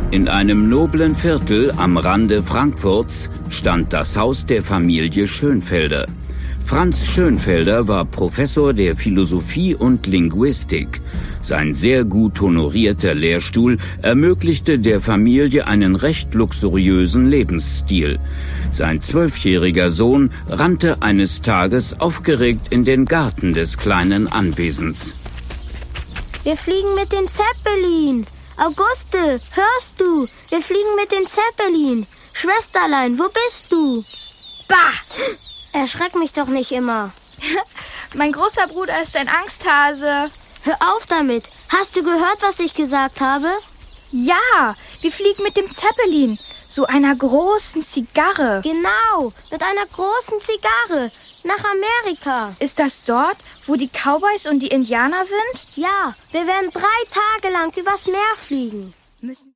In einem noblen Viertel am Rande Frankfurts stand das Haus der Familie Schönfelder. Franz Schönfelder war Professor der Philosophie und Linguistik. Sein sehr gut honorierter Lehrstuhl ermöglichte der Familie einen recht luxuriösen Lebensstil. Sein 12-jähriger Sohn rannte eines Tages aufgeregt in den Garten des kleinen Anwesens. Wir fliegen mit den Zeppelin. Auguste, hörst du? Wir fliegen mit den Zeppelin. Schwesterlein, wo bist du? Bah! Erschreck mich doch nicht immer. Mein großer Bruder ist ein Angsthase. Hör auf damit. Hast du gehört, was ich gesagt habe? Ja, wir fliegen mit dem Zeppelin. So einer großen Zigarre. Genau, mit einer großen Zigarre. Nach Amerika. Ist das dort, wo die Cowboys und die Indianer sind? Ja, wir werden 3 Tage lang übers Meer fliegen.